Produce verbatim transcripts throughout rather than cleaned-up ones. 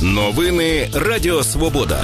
Новини Радіо Свобода.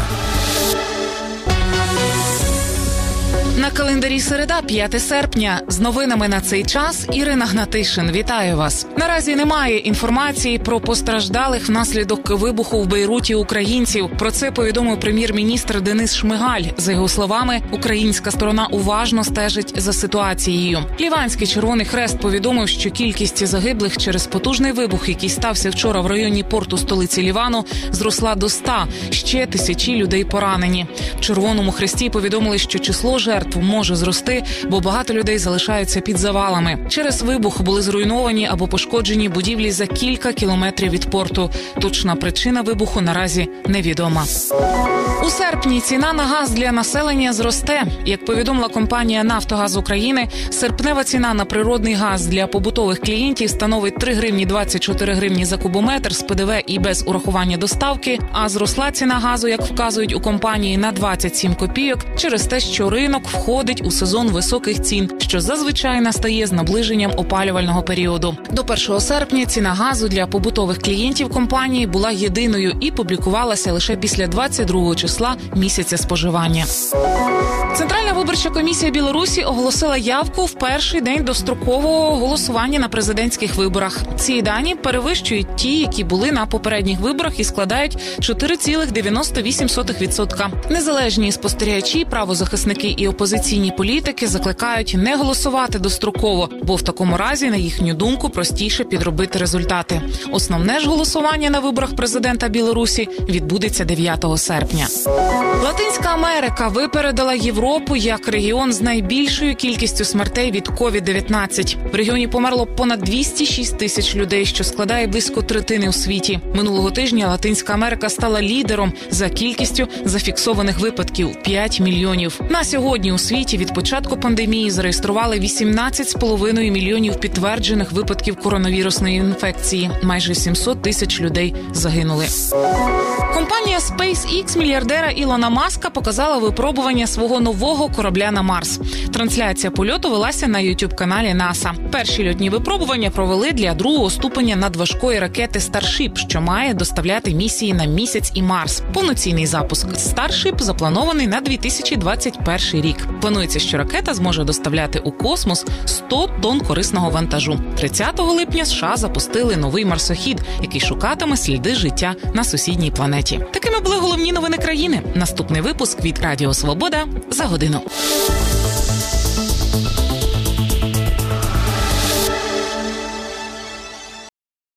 На календарі середа, п'яте серпня. З новинами на цей час Ірина Гнатишин. Вітаю вас. Наразі немає інформації про постраждалих внаслідок вибуху в Бейруті українців. Про це повідомив прем'єр-міністр Денис Шмигаль. За його словами, українська сторона уважно стежить за ситуацією. Ліванський Червоний Хрест повідомив, що кількість загиблих через потужний вибух, який стався вчора в районі порту столиці Лівану, зросла до ста. Ще тисячі людей поранені. В Червоному Хресті повідомили, що число жертв може зрости, бо багато людей залишаються під завалами. Через вибух були зруйновані або пошкоджені будівлі за кілька кілометрів від порту. Точна причина вибуху наразі невідома. У серпні ціна на газ для населення зросте. Як повідомила компанія «Нафтогаз України», серпнева ціна на природний газ для побутових клієнтів становить три гривні двадцять чотири гривні за кубометр з ПДВ і без урахування доставки, а зросла ціна газу, як вказують у компанії, на двадцять сім копійок через те, що ринок входить у сезон високих цін, що зазвичай настає з наближенням опалювального періоду. До першого серпня ціна газу для побутових клієнтів компанії була єдиною і публікувалася лише після двадцять другого числа місяця споживання. Центральна виборча комісія Білорусі оголосила явку в перший день дострокового голосування на президентських виборах. Ці дані перевищують ті, які були на попередніх виборах і складають чотири цілих дев'яносто вісім сотих відсотка. Незалежні спостерігачі, правозахисники і опозиційні політики закликають не голосувати достроково, бо в такому разі, на їхню думку, простіше підробити результати. Основне ж голосування на виборах президента Білорусі відбудеться дев'ятого серпня. Латинська Америка випередила Європу як регіон з найбільшою кількістю смертей від ковід дев'ятнадцять. В регіоні померло понад двісті шість тисяч людей, що складає близько третини у світі. Минулого тижня Латинська Америка стала лідером за кількістю зафіксованих випадків – п'ять мільйонів. На сьогодні у світі від початку пандемії зареєстрували вісімнадцять з половиною мільйонів підтверджених випадків коронавірусної інфекції. Майже сімсот тисяч людей загинули. Компанія SpaceX мільярдера Ілона Маска показала випробування свого нового корабля на Марс. Трансляція польоту велася на ютуб-каналі НАСА. Перші льотні випробування провели для другого ступеня надважкої ракети Starship, що має доставляти місії на Місяць і Марс. Повноцінний запуск Starship запланований на дві тисячі двадцять перший рік. Планується, що ракета зможе доставляти у космос сто тонн корисного вантажу. тридцятого липня США запустили новий марсохід, який шукатиме сліди життя на сусідній планеті. Такими були головні новини країни. Наступний випуск від Радіо Свобода за годину.